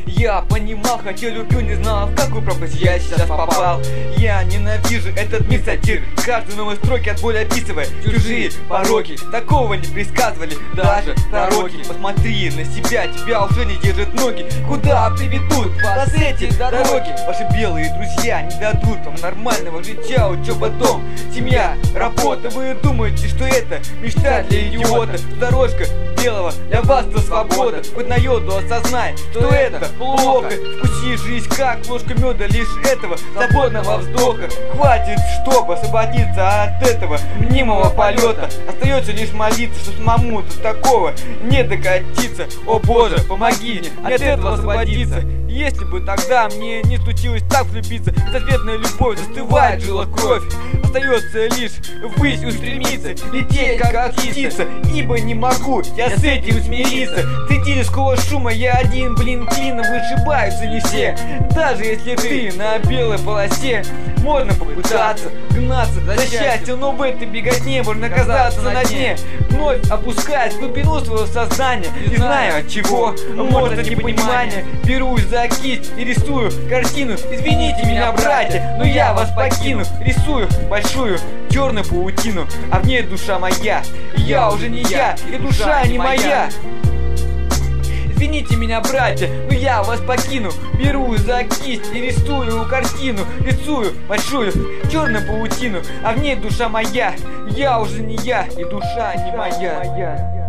Я понимал, хотел, любил, не знал, в какую пропасть я сейчас попал. Я ненавижу этот мир сатир, каждой новой строки от боли описывая чужие пороки. Такого не предсказывали даже пророки. Посмотри на себя, тебя уже не держат ноги. Куда приведут вас эти дороги? Ваши белые друзья не дадут вам нормального житья, учеба, дом, семья, работа. Вы думаете, что это мечта для идиота? Дорожка белого для вас то свобода. Хоть на йоду осознай, что это плохо. Вкуси жизнь как ложка меда, лишь этого свободного вздоха хватит, чтобы освободиться от этого мнимого полета. Остается лишь молиться, что самому до такого не докатиться. О Боже, помоги мне от этого освободиться. Если бы тогда мне не случилось так влюбиться, безответная любовь застывает в жилах кровь. Остается лишь ввысь устремиться, лететь как птица, ибо не могу я с этим смириться. Среди людского шума я один, клином вышибаются не все. Даже если ты на белой полосе, можно попытаться гнаться за счастьем, но в этой беготне можно оказаться на дне, вновь опускаясь в глубину своего сознания. Не знаю от чего, может от непонимания, берусь за кисть и рисую картину. Извините меня, братья, но я вас покину. Рисую большую черную паутину, а в ней душа моя. Я уже не я, и душа не моя. Извините меня, братья, но я вас покину. Беру за кисть и рисую картину. Рисую большую черную паутину, а в ней душа моя. Я уже не я, и душа не моя.